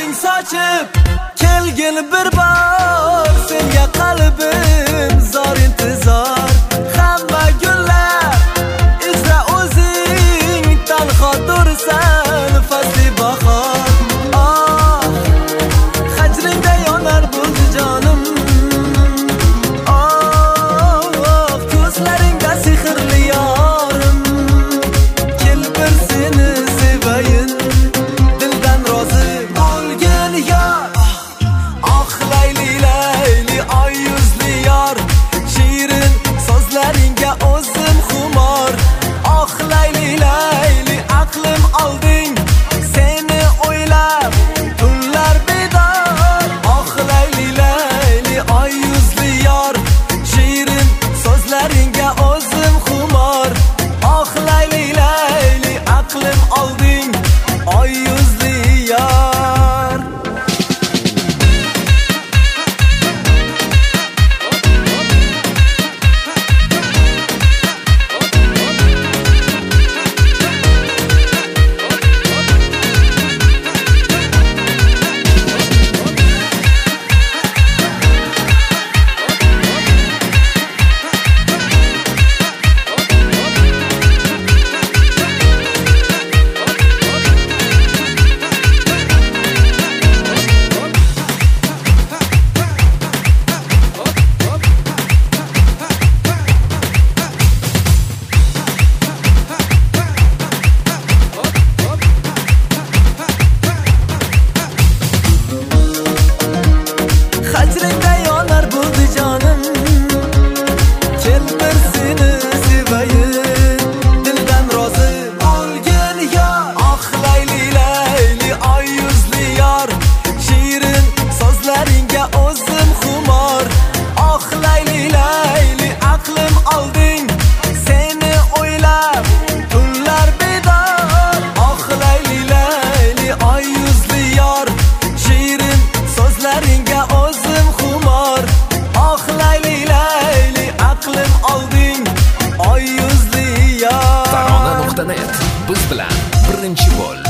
rang sochib kelgin bir bor, senga qalbim zor intizor. Hamma gullar ichra o'zing tanho tursan fasli bahor. Ah, hajringda yonar bo'ldi jonim. Oh, ko'zlaringda sehrli yorim. Kel bir seni sevayin, dildan rozi bo'lgin yor. Ah layli layli oy yuzli yor, shirin so'zlaringga o'zim xumor. Ah layli layli aqlim olding, seni o'ylab tunlar bedor. Ah layli layli oy yuzli yor, shirin so'zlaringga o'zim xumor. Ah layli layli aqlim olding, oy yuzli yor. Hajringda yonar bo'ldi jonim. Kel bir seni sevayin, dildan rozi bo'lgin yor. Ah layli layli oy yuzli yor, shirin so'zlaringga o'zim xumor. Ah layli layli aqlim olding, seni o'ylab tunlar bedor. Ah layli layli oy yuzli yor, shirin so'zlaringga o'zim xumor. Ah layli layli aqlim olding, oy yuzli yor. Tarona.net biz bilan birinchi bo'l.